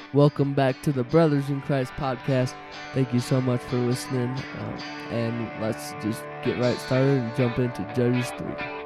Welcome back to the Brothers in Christ podcast. Thank you so much for listening. And let's just get right started and jump into Judges 3.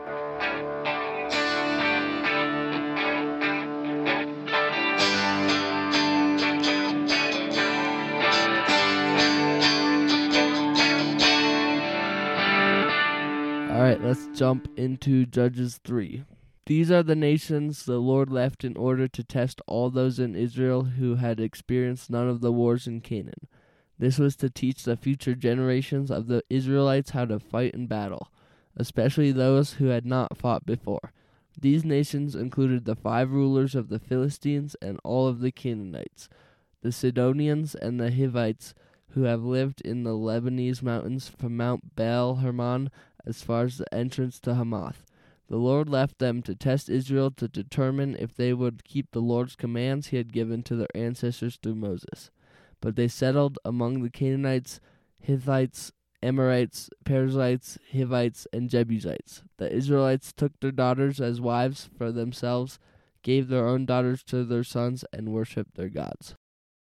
Alright, let's jump into Judges 3. These are the nations the Lord left in order to test all those in Israel who had experienced none of the wars in Canaan. This was to teach the future generations of the Israelites how to fight in battle, especially those who had not fought before. These nations included the 5 rulers of the Philistines and all of the Canaanites, the Sidonians and the Hivites, who have lived in the Lebanese mountains from Mount Baal Hermon as far as the entrance to Hamath. The Lord left them to test Israel to determine if they would keep the Lord's commands he had given to their ancestors through Moses. But they settled among the Canaanites, Hittites, Amorites, Perizzites, Hivites, and Jebusites. The Israelites took their daughters as wives for themselves, gave their own daughters to their sons, and worshipped their gods.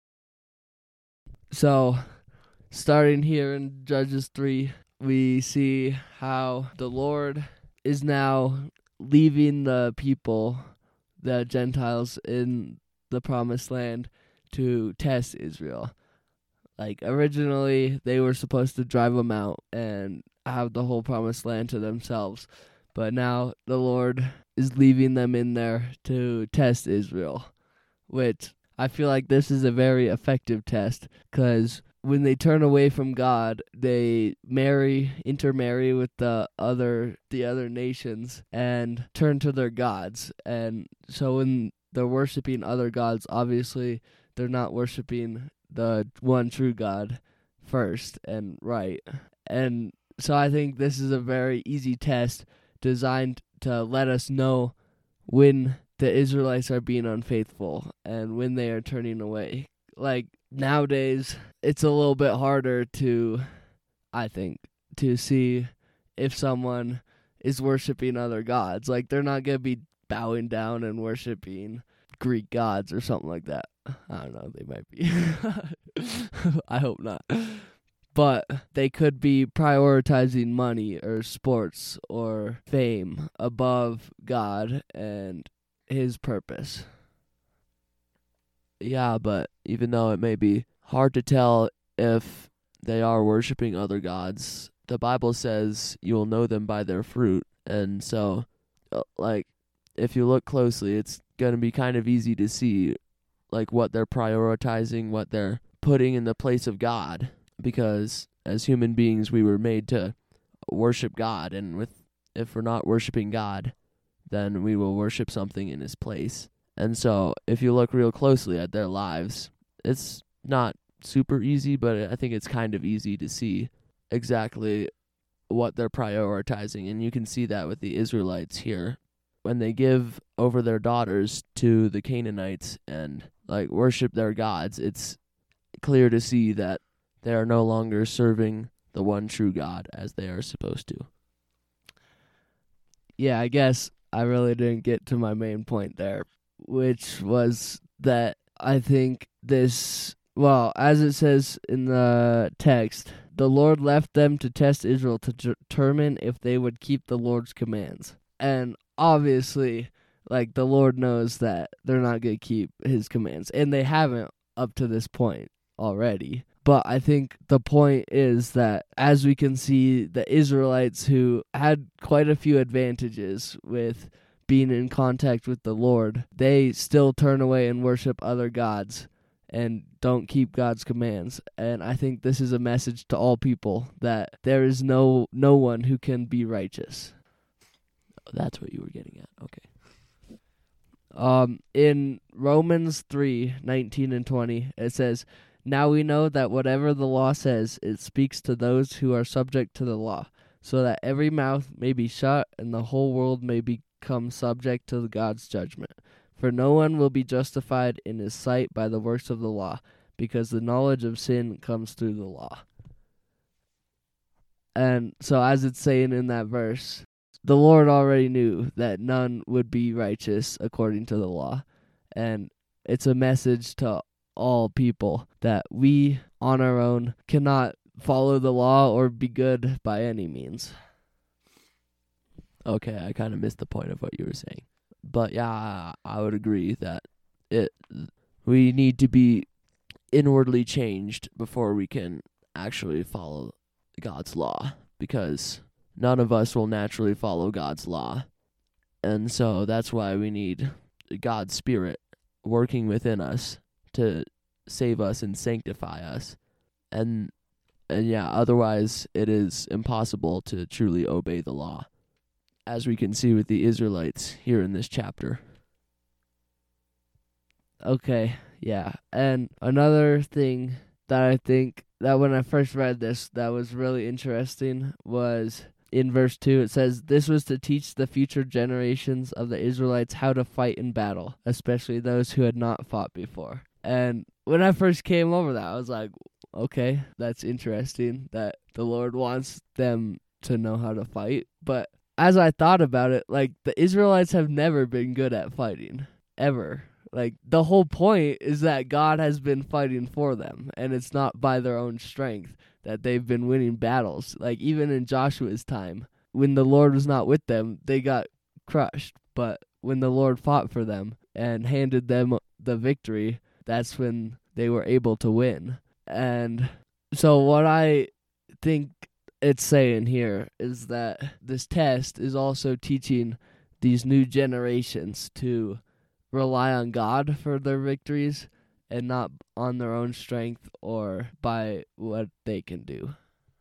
So, starting here in Judges 3, we see how the Lord is now leaving the people, the Gentiles in the promised land, to test Israel. Like, originally, they were supposed to drive them out and have the whole promised land to themselves. But now the Lord is leaving them in there to test Israel, which I feel like this is a very effective test, because when they turn away from God, they intermarry with the other nations and turn to their gods. And so when they're worshiping other gods, obviously they're not worshiping the one true God first and right. And so I think this is a very easy test designed to let us know when the Israelites are being unfaithful and when they are turning away. Like, nowadays, it's a little bit harder I think, to see if someone is worshiping other gods. Like, they're not going to be bowing down and worshiping Greek gods or something like that. I don't know, they might be. I hope not. But they could be prioritizing money or sports or fame above God and his purpose. Yeah, but even though it may be hard to tell if they are worshiping other gods, the Bible says you will know them by their fruit. And so, if you look closely, it's going to be kind of easy to see, what they're prioritizing, what they're putting in the place of God. Because as human beings, we were made to worship God. And if we're not worshiping God, then we will worship something in his place. And so, if you look real closely at their lives, it's not super easy, but I think it's kind of easy to see exactly what they're prioritizing. And you can see that with the Israelites here. When they give over their daughters to the Canaanites and, worship their gods, it's clear to see that they are no longer serving the one true God as they are supposed to. Yeah, I guess I really didn't get to my main point there, which was that I think as it says in the text, the Lord left them to test Israel to determine if they would keep the Lord's commands. And obviously, the Lord knows that they're not going to keep his commands, and they haven't up to this point already. But I think the point is that, as we can see, the Israelites, who had quite a few advantages with being in contact with the Lord, they still turn away and worship other gods and don't keep God's commands. And I think this is a message to all people that there is no one who can be righteous. That's what you were getting at. Okay. In Romans 3:19 and 20, it says, "Now we know that whatever the law says, it speaks to those who are subject to the law, so that every mouth may be shut and the whole world may become subject to God's judgment. For no one will be justified in his sight by the works of the law, because the knowledge of sin comes through the law." And so, as it's saying in that verse, the Lord already knew that none would be righteous according to the law. And it's a message to all people, that we on our own cannot follow the law or be good by any means. Okay, I kind of missed the point of what you were saying. But yeah, I would agree that we need to be inwardly changed before we can actually follow God's law, because none of us will naturally follow God's law. And so that's why we need God's Spirit working within us to save us and sanctify us. And yeah, otherwise it is impossible to truly obey the law, as we can see with the Israelites here in this chapter. Okay, yeah. And another thing that I think that when I first read this that was really interesting was in verse 2, it says, "This was to teach the future generations of the Israelites how to fight in battle, especially those who had not fought before." And when I first came over that, I was like, okay, that's interesting that the Lord wants them to know how to fight. But as I thought about it, like, the Israelites have never been good at fighting, ever. Like, the whole point is that God has been fighting for them, and it's not by their own strength that they've been winning battles. Like, even in Joshua's time, when the Lord was not with them, they got crushed. But when the Lord fought for them and handed them the victory, that's when they were able to win. And so what I think it's saying here is that this test is also teaching these new generations to rely on God for their victories and not on their own strength or by what they can do.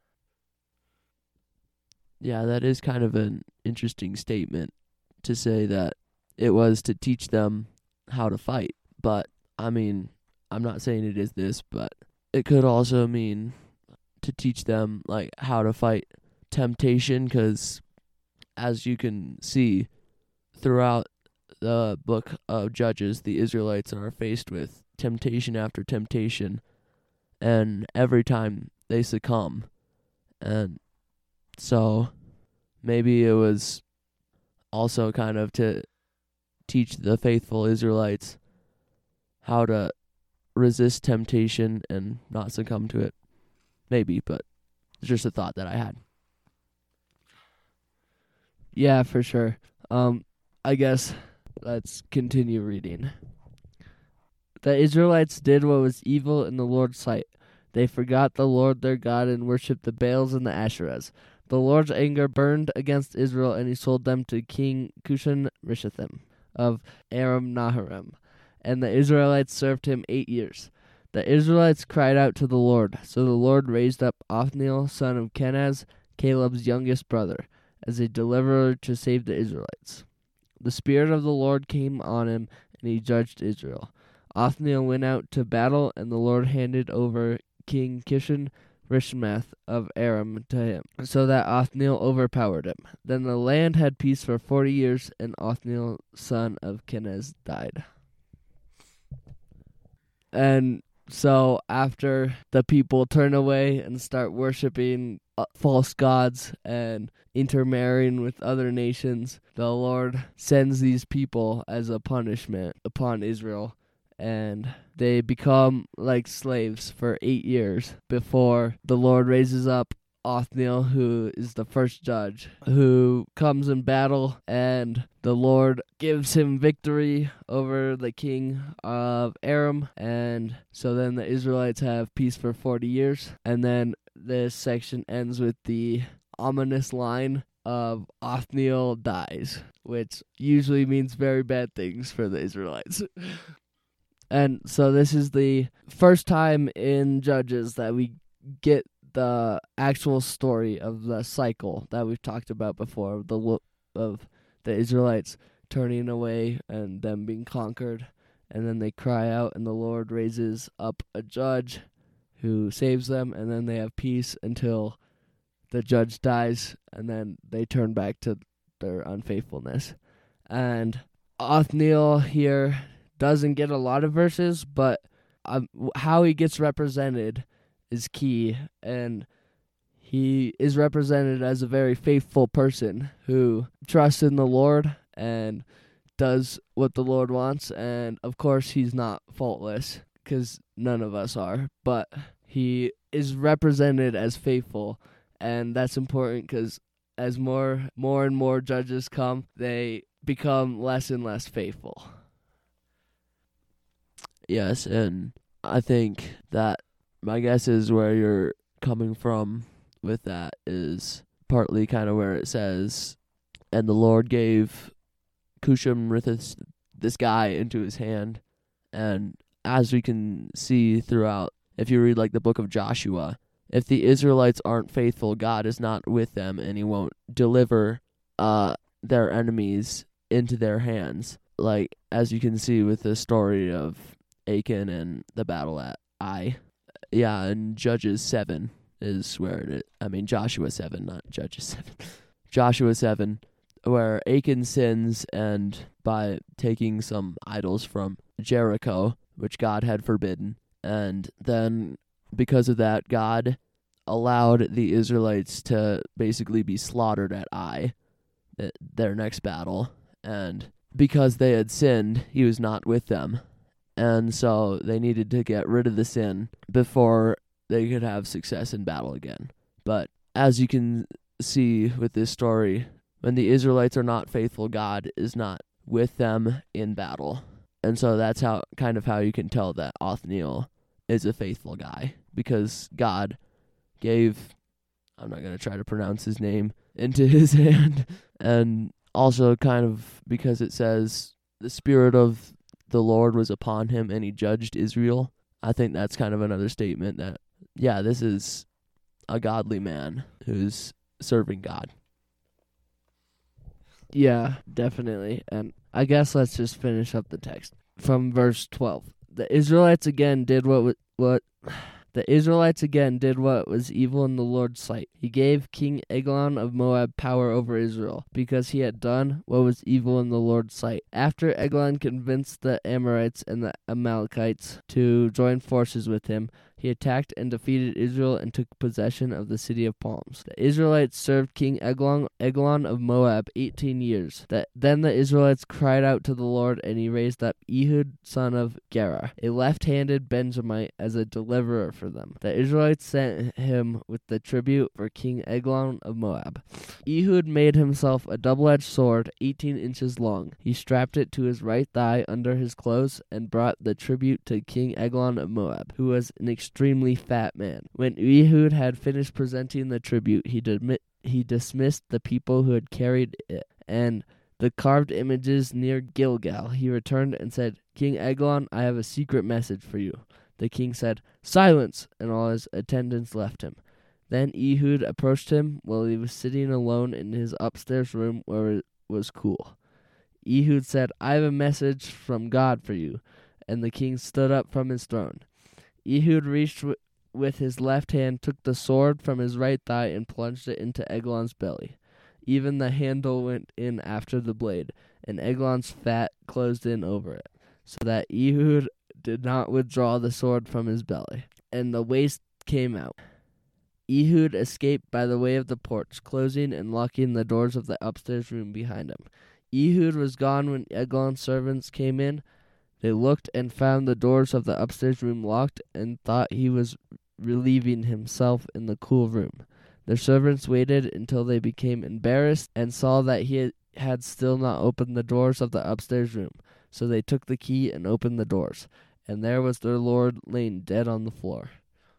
Yeah, that is kind of an interesting statement to say that it was to teach them how to fight. But, I mean, I'm not saying it is this, but it could also mean to teach them, like, how to fight temptation, because as you can see throughout the book of Judges, the Israelites are faced with temptation after temptation, and every time they succumb. And so maybe it was also kind of to teach the faithful Israelites how to resist temptation and not succumb to it. Maybe, but it's just a thought that I had. Yeah, for sure. I guess let's continue reading. The Israelites did what was evil in the Lord's sight. They forgot the Lord their God and worshipped the Baals and the Asherahs. The Lord's anger burned against Israel, and he sold them to King Cushan-Rishathaim of Aram Naharaim. And the Israelites served him 8 years. The Israelites cried out to the Lord, so the Lord raised up Othniel, son of Kenaz, Caleb's youngest brother, as a deliverer to save the Israelites. The Spirit of the Lord came on him, and he judged Israel. Othniel went out to battle, and the Lord handed over King Cushan-Rishathaim of Aram to him, so that Othniel overpowered him. Then the land had peace for 40 years, and Othniel, son of Kenaz, died. And so after the people turn away and start worshiping false gods and intermarrying with other nations, the Lord sends these people as a punishment upon Israel, and they become like slaves for 8 years before the Lord raises up Othniel, who is the first judge, who comes in battle, and the Lord gives him victory over the king of Aram, and so then the Israelites have peace for 40 years, and then this section ends with the ominous line of Othniel dies, which usually means very bad things for the Israelites. And so this is the first time in Judges that we get the actual story of the cycle that we've talked about before, of the Israelites turning away and them being conquered, and then they cry out, and the Lord raises up a judge who saves them, and then they have peace until the judge dies, and then they turn back to their unfaithfulness. And Othniel here doesn't get a lot of verses, but how he gets represented is key, and he is represented as a very faithful person who trusts in the Lord and does what the Lord wants, and of course he's not faultless, because none of us are, but he is represented as faithful, and that's important because as more and more judges come, they become less and less faithful. Yes, and I think that my guess is where you're coming from with that is partly kind of where it says, and the Lord gave Cusham-Rithus, this guy, into his hand. And as we can see throughout, if you read like the book of Joshua, if the Israelites aren't faithful, God is not with them, and he won't deliver their enemies into their hands. Like, as you can see with the story of Achan and the battle at Ai. Yeah, and Judges 7 is where Joshua 7, not Judges 7. Joshua 7, where Achan sins, and by taking some idols from Jericho, which God had forbidden, and then because of that, God allowed the Israelites to basically be slaughtered at Ai, their next battle, and because they had sinned, he was not with them, and so they needed to get rid of the sin before they could have success in battle again. But as you can see with this story, when the Israelites are not faithful, God is not with them in battle. And so that's how you can tell that Othniel is a faithful guy, because God gave, I'm not going to try to pronounce his name, into his hand. And also kind of because it says the Spirit of the Lord was upon him and he judged Israel. I think that's kind of another statement that, yeah, this is a godly man who's serving God. Yeah, definitely. And I guess let's just finish up the text from verse 12. The Israelites again did what was evil in the Lord's sight. He gave King Eglon of Moab power over Israel, because he had done what was evil in the Lord's sight. After Eglon convinced the Amorites and the Amalekites to join forces with him, he attacked and defeated Israel and took possession of the city of palms. The Israelites served King Eglon of Moab 18 years. Then the Israelites cried out to the Lord, and he raised up Ehud son of Gera, a left-handed Benjamite, as a deliverer for them. The Israelites sent him with the tribute for King Eglon of Moab. Ehud made himself a double-edged sword 18 inches long. He strapped it to his right thigh under his clothes and brought the tribute to King Eglon of Moab, who was an extremely fat man. When Ehud had finished presenting the tribute, he dismissed the people who had carried it and the carved images near Gilgal. He returned and said, "King Eglon, I have a secret message for you." The king said, "Silence!" and all his attendants left him. Then Ehud approached him while he was sitting alone in his upstairs room where it was cool. Ehud said, "I have a message from God for you." And the king stood up from his throne. Ehud reached with his left hand, took the sword from his right thigh, and plunged it into Eglon's belly. Even the handle went in after the blade, and Eglon's fat closed in over it, so that Ehud did not withdraw the sword from his belly, and the waist came out. Ehud escaped by the way of the porch, closing and locking the doors of the upstairs room behind him. Ehud was gone when Eglon's servants came in. They looked and found the doors of the upstairs room locked and thought he was relieving himself in the cool room. Their servants waited until they became embarrassed and saw that he had still not opened the doors of the upstairs room. So they took the key and opened the doors, and there was their lord laying dead on the floor.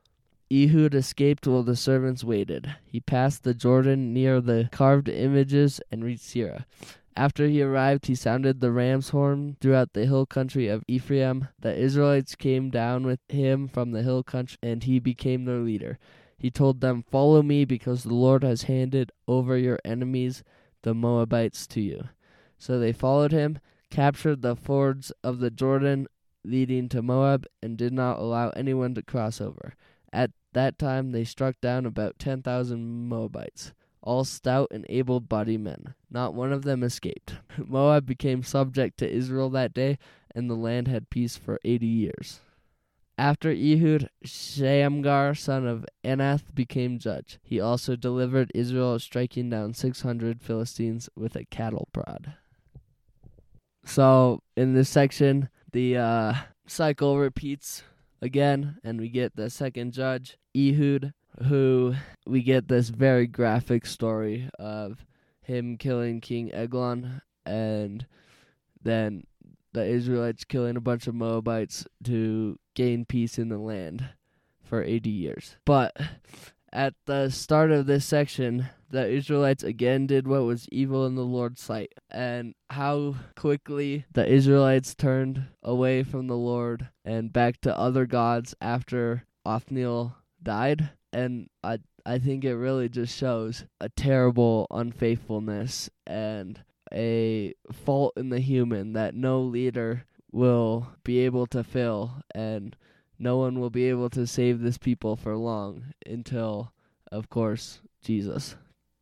Ehud escaped while the servants waited. He passed the Jordan near the carved images and reached Seirah. After he arrived, he sounded the ram's horn throughout the hill country of Ephraim. The Israelites came down with him from the hill country, and he became their leader. He told them, "Follow me, because the Lord has handed over your enemies, the Moabites, to you." So they followed him, captured the fords of the Jordan leading to Moab, and did not allow anyone to cross over. At that time they struck down about 10,000 Moabites, all stout and able-bodied men. Not one of them escaped. Moab became subject to Israel that day, and the land had peace for 80 years. After Ehud, Shamgar, son of Anath, became judge. He also delivered Israel, striking down 600 Philistines with a cattle prod. So, in this section, the cycle repeats again, and we get the second judge, Ehud, who we get this very graphic story of him killing King Eglon, and then the Israelites killing a bunch of Moabites to gain peace in the land for 80 years. But at the start of this section, the Israelites again did what was evil in the Lord's sight, and how quickly the Israelites turned away from the Lord and back to other gods after Othniel died. And I think it really just shows a terrible unfaithfulness and a fault in the human that no leader will be able to fill, and no one will be able to save this people for long until, of course, Jesus.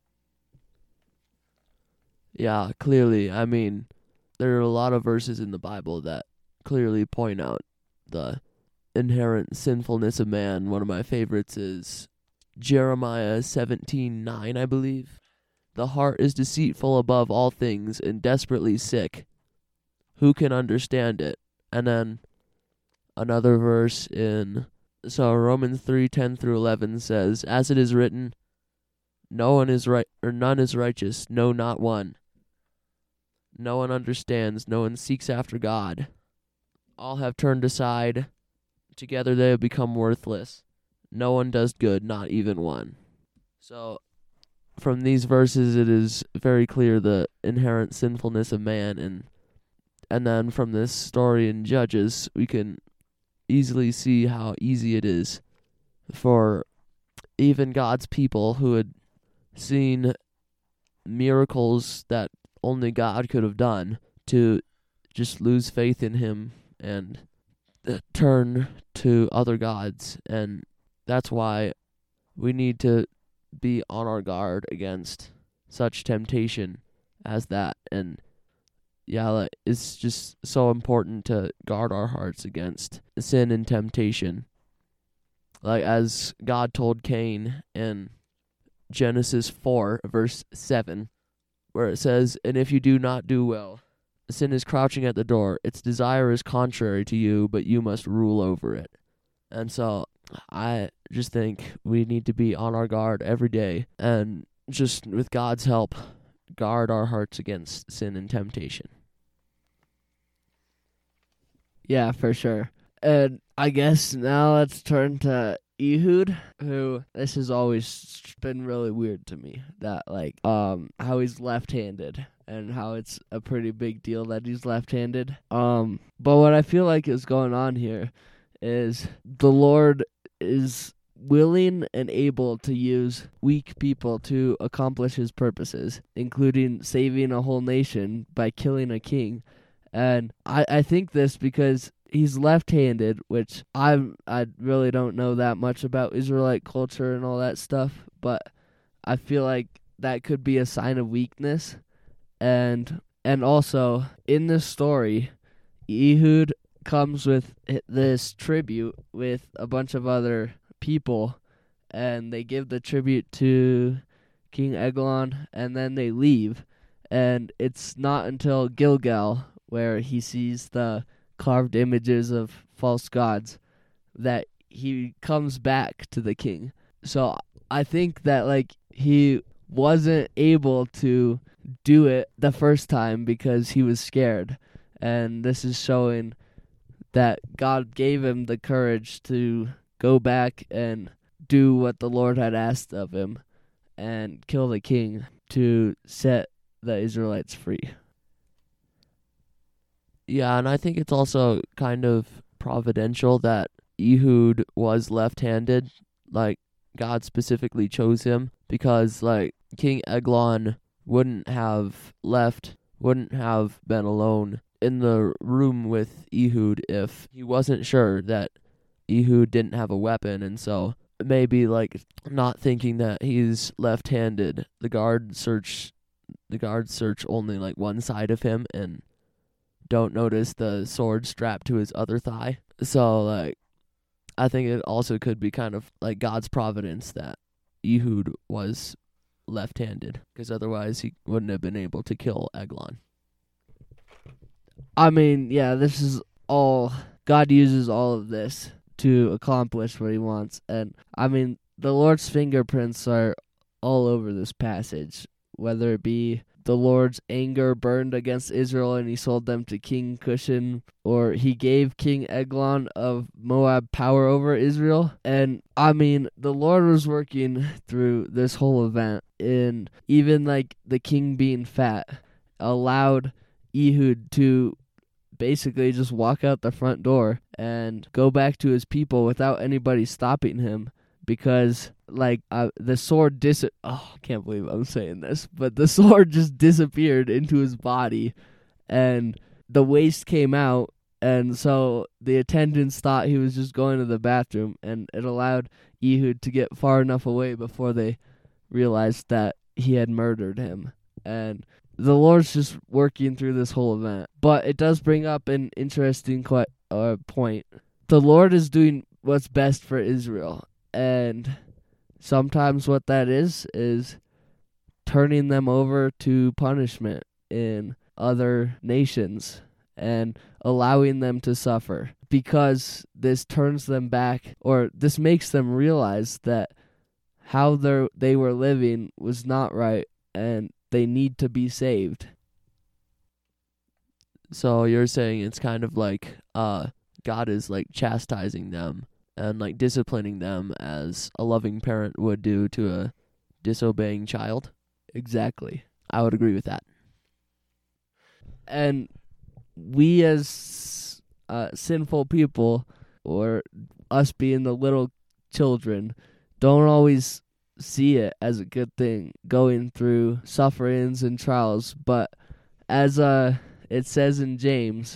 Yeah, clearly. I mean, there are a lot of verses in the Bible that clearly point out the inherent sinfulness of man. One of my favorites is Jeremiah 17:9, I believe. The heart is deceitful above all things and desperately sick. Who can understand it? And then another verse Romans 3:10 through 11 says, as it is written, no one is right, or none is righteous, no, not one. No one understands, no one seeks after God. All have turned aside, together they have become worthless. No one does good, not even one. So, from these verses, it is very clear the inherent sinfulness of man, and then from this story in Judges, we can easily see how easy it is for even God's people who had seen miracles that only God could have done to just lose faith in him and turn to other gods. And that's why we need to be on our guard against such temptation as that. And yeah, it's just so important to guard our hearts against sin and temptation. Like as God told Cain in Genesis 4, verse 7, where it says, and if you do not do well, sin is crouching at the door. Its desire is contrary to you, but you must rule over it. And so I just think we need to be on our guard every day and just with God's help, guard our hearts against sin and temptation. Yeah, for sure. And I guess now let's turn to Ehud, who this has always been really weird to me, that how he's left-handed and how it's a pretty big deal that he's left-handed. But what I feel like is going on here is the Lord is willing and able to use weak people to accomplish his purposes, including saving a whole nation by killing a king. And I think this because he's left-handed, which I really don't know that much about Israelite culture and all that stuff, but I feel like that could be a sign of weakness. And also, in this story, Ehud comes with this tribute with a bunch of other people, and they give the tribute to King Eglon, and then they leave. And it's not until Gilgal, where he sees the carved images of false gods, that he comes back to the king. So I think that he wasn't able to do it the first time because he was scared, and this is showing that God gave him the courage to go back and do what the Lord had asked of him and kill the king to set the Israelites free. Yeah, and I think it's also kind of providential that Ehud was left-handed. God specifically chose him because, King Eglon wouldn't have been alone in the room with Ehud if he wasn't sure that Ehud didn't have a weapon. And so maybe, not thinking that he's left-handed, the guards search only, one side of him and don't notice the sword strapped to his other thigh. So, I think it also could be kind of God's providence that Ehud was left-handed, because otherwise he wouldn't have been able to kill Eglon. I mean, yeah, this is all, God uses all of this to accomplish what he wants. And I mean, the Lord's fingerprints are all over this passage, whether it be the Lord's anger burned against Israel and he sold them to King Cushan, or he gave King Eglon of Moab power over Israel. And I mean, the Lord was working through this whole event, and even like the king being fat allowed Ehud to basically just walk out the front door and go back to his people without anybody stopping him, because the sword I can't believe I'm saying this, but the sword just disappeared into his body and the waste came out, and so the attendants thought he was just going to the bathroom, and it allowed Ehud to get far enough away before they realized that he had murdered him. And the Lord's just working through this whole event. But it does bring up an interesting point. The Lord is doing what's best for Israel, and sometimes what that is turning them over to punishment in other nations and allowing them to suffer, because this turns them back, or this makes them realize that how they were living was not right and they need to be saved. So you're saying it's kind of like God is like chastising them and like disciplining them as a loving parent would do to a disobeying child? Exactly. I would agree with that. And we as sinful people, or us being the little children, don't always see it as a good thing, going through sufferings and trials. But as it says in James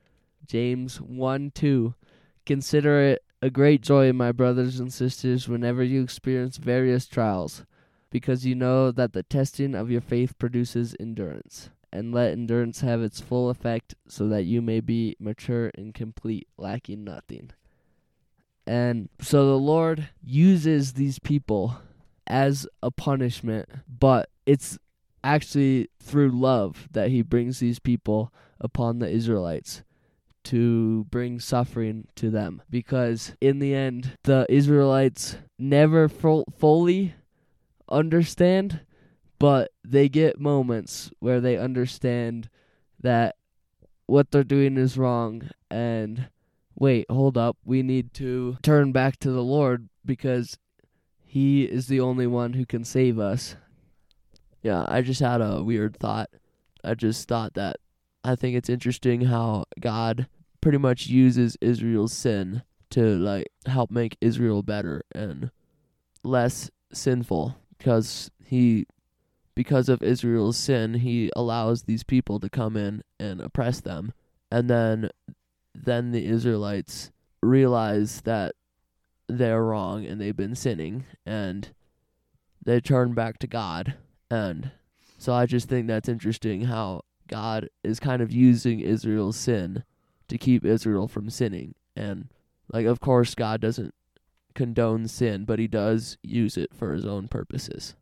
1:2, consider it a great joy, my brothers and sisters, whenever you experience various trials, because you know that the testing of your faith produces endurance. And let endurance have its full effect, so that you may be mature and complete, lacking nothing. And so the Lord uses these people as a punishment, but it's actually through love that he brings these people upon the Israelites to bring suffering to them. Because in the end, the Israelites never fully understand, but they get moments where they understand that what they're doing is wrong, and wait, hold up, we need to turn back to the Lord because he is the only one who can save us. Yeah, I just had a weird thought. I just thought that I think it's interesting how God pretty much uses Israel's sin to like help make Israel better and less sinful, because of Israel's sin, he allows these people to come in and oppress them. And then the Israelites realize that they're wrong and they've been sinning, and they turn back to God. And so I just think that's interesting how God is kind of using Israel's sin to keep Israel from sinning. And like, of course, God doesn't condone sin, but he does use it for his own purposes.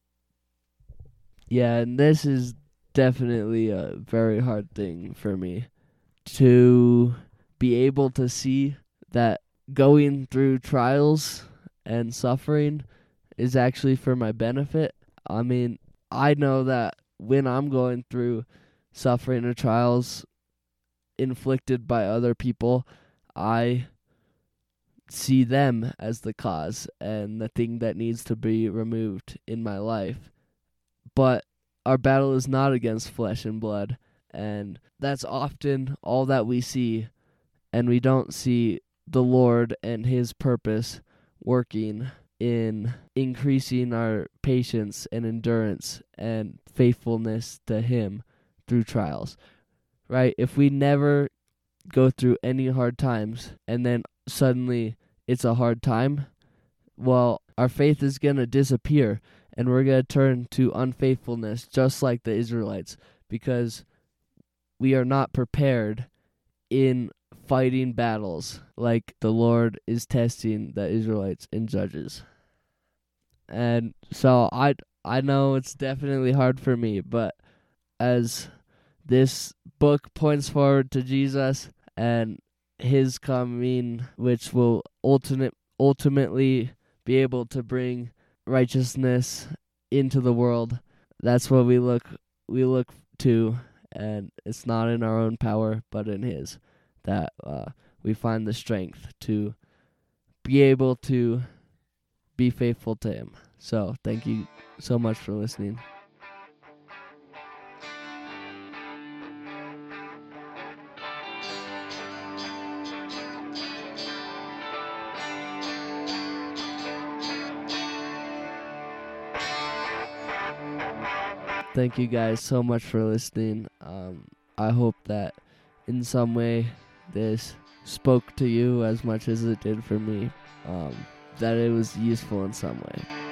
Yeah, and this is definitely a very hard thing for me, to be able to see that going through trials and suffering is actually for my benefit. I mean, I know that when I'm going through suffering or trials inflicted by other people, I see them as the cause and the thing that needs to be removed in my life. But our battle is not against flesh and blood, and that's often all that we see, and we don't see the Lord and his purpose working in increasing our patience and endurance and faithfulness to him through trials, right? If we never go through any hard times and then suddenly it's a hard time, well, our faith is going to disappear, and we're going to turn to unfaithfulness just like the Israelites, because we are not prepared in fighting battles like the Lord is testing the Israelites in Judges. And so I know it's definitely hard for me, but as this book points forward to Jesus, and his coming, which will ultimately be able to bring righteousness into the world. That's what we look to, and it's not in our own power, but in his, that we find the strength to be able to be faithful to him. So thank you so much for listening. Thank you guys so much for listening. I hope that in some way this spoke to you as much as it did for me, that it was useful in some way.